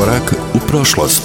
Korak u prošlost.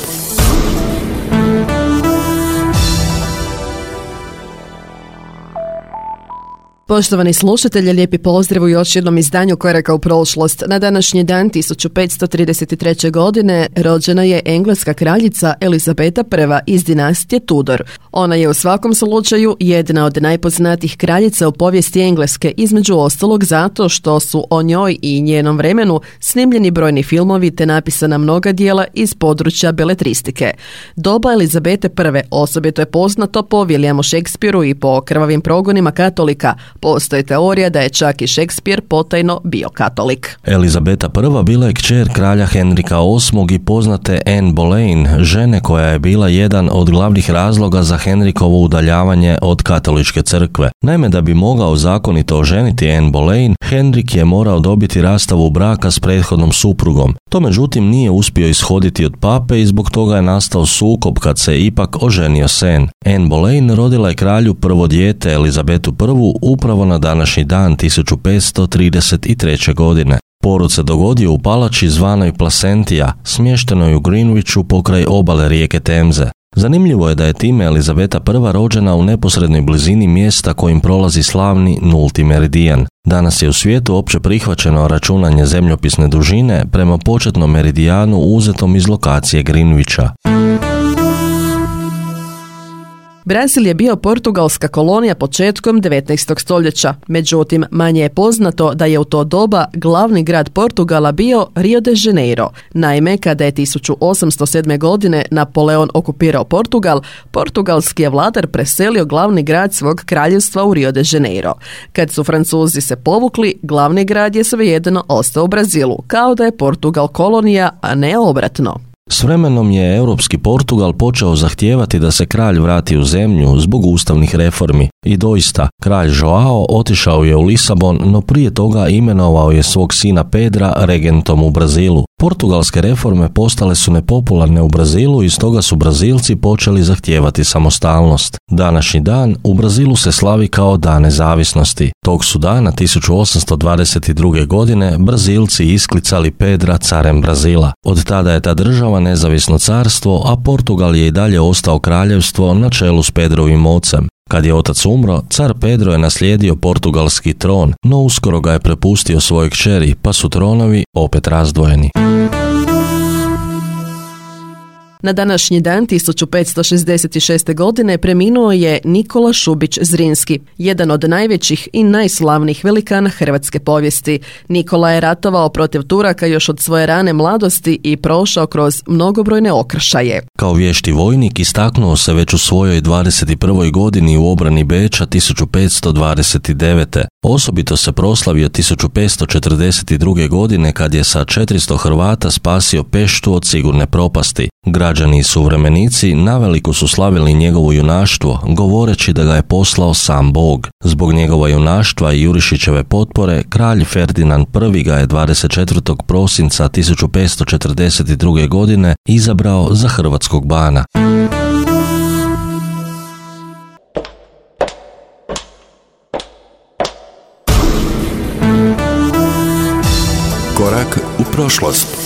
Poštovani slušatelji, lijepi pozdrav u još jednom izdanju Koraka u prošlost. Na današnji dan 1533. godine rođena je engleska kraljica Elizabeta I iz dinastije Tudor. Ona je u svakom slučaju jedna od najpoznatijih kraljica u povijesti Engleske, između ostalog zato što su o njoj i njenom vremenu snimljeni brojni filmovi te napisana mnoga djela iz područja beletristike. Doba Elizabete I osobito je poznato po Williamu Shakespeareu i po krvavim progonima katolika. Postoji teorija da je čak i Shakespeare potajno bio katolik. Elizabeta I bila je kćer kralja Henrika VIII i poznate Anne Boleyn, žene koja je bila jedan od glavnih razloga za Henrikovo udaljavanje od katoličke crkve. Naime, da bi mogao zakonito oženiti Anne Boleyn, Henrik je morao dobiti rastavu braka s prethodnom suprugom. To međutim nije uspio ishoditi od pape i zbog toga je nastao sukob kad se ipak oženio s Anne. Anne Boleyn rodila je kralju prvo dijete Elizabetu I upravo na današnji dan 1533. godine. Porod se dogodio u palači zvanoj Placentia, smještenoj u Greenwichu pokraj obale rijeke Temze. Zanimljivo je da je time Elizabeta I rođena u neposrednoj blizini mjesta kojim prolazi slavni nulti meridijan. Danas je u svijetu opće prihvaćeno računanje zemljopisne dužine prema početnom meridijanu uzetom iz lokacije Greenwicha. Brazil je bio portugalska kolonija početkom 19. stoljeća, međutim manje je poznato da je u to doba glavni grad Portugala bio Rio de Janeiro. Naime, kada je 1807. godine Napoleon okupirao Portugal, portugalski je vladar preselio glavni grad svog kraljevstva u Rio de Janeiro. Kad su Francuzi se povukli, glavni grad je svejedno ostao u Brazilu, kao da je Portugal kolonija, a ne obratno. S vremenom je europski Portugal počeo zahtijevati da se kralj vrati u zemlju zbog ustavnih reformi. I doista, kralj Joao otišao je u Lisabon, no prije toga imenovao je svog sina Pedra regentom u Brazilu. Portugalske reforme postale su nepopularne u Brazilu i stoga su Brazilci počeli zahtijevati samostalnost. Današnji dan u Brazilu se slavi kao Dan nezavisnosti. Tog su dana 1822. godine Brazilci isklicali Pedra carem Brazila. Od tada je ta država nezavisno carstvo, a Portugal je i dalje ostao kraljevstvo na čelu s Pedrovim ocem. Kad je otac umro, car Pedro je naslijedio portugalski tron, no uskoro ga je prepustio svojoj kćeri, pa su tronovi opet razdvojeni. Na današnji dan 1566. godine preminuo je Nikola Šubić Zrinski, jedan od najvećih i najslavnijih velikana hrvatske povijesti. Nikola je ratovao protiv Turaka još od svoje rane mladosti i prošao kroz mnogobrojne okršaje. Kao vješti vojnik istaknuo se već u svojoj 21. godini u obrani Beča 1529. Osobito se proslavio 1542. godine kad je sa 400 Hrvata spasio Peštu od sigurne propasti. Građani i suvremenici naveliko su slavili njegovo junaštvo, govoreći da ga je poslao sam Bog. Zbog njegova junaštva i Jurišićeve potpore, kralj Ferdinand I ga je 24. prosinca 1542. godine izabrao za hrvatskog bana. Korak u prošlost.